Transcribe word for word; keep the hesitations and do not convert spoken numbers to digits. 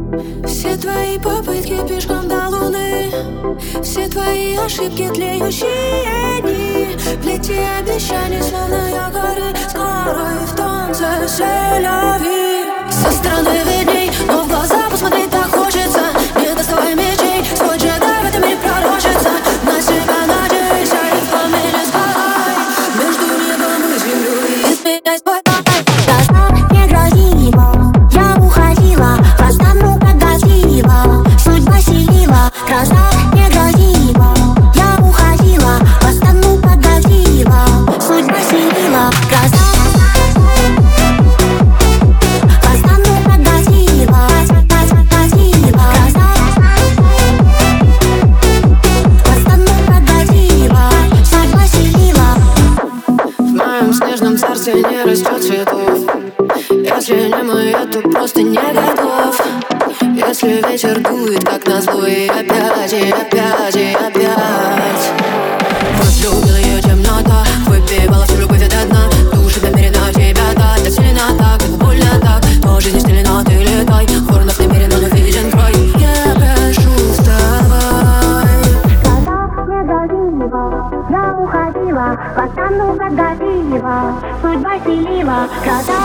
Все твои попытки пешком до луны, все твои ошибки, тлеющие дни, плети обещаний, словно якоры, скоро и в танце c'est la vie. Со стороны видней, но в глаза посмотреть так хочется. Не доставай мечей, свой джедай в этом мире пророчится. На себя надейся и в пламени сгорай, между небом и землей изменяй свой рай. Глаза не грозила, я уходила, хвоста ну погасила, судьба селила. Глаза не грозила, я уходила, хвоста ну погасила, судьба селила. Глаза не растет цветов. Если не мы, я то просто не готов. Если ветер дует, как назло, и опять, и опять, и опять. Возлюбила ее темнота, выпивала всю любовь до дна. Души намерена тебя дать, так сильно так, так больно так. Тоже не стелена, ты летай, в воронах намеренно, но виден край. Я прошу, вставай. Глаза не грозила, я уходила, хвоста ну погасила, судьба селила. Глаза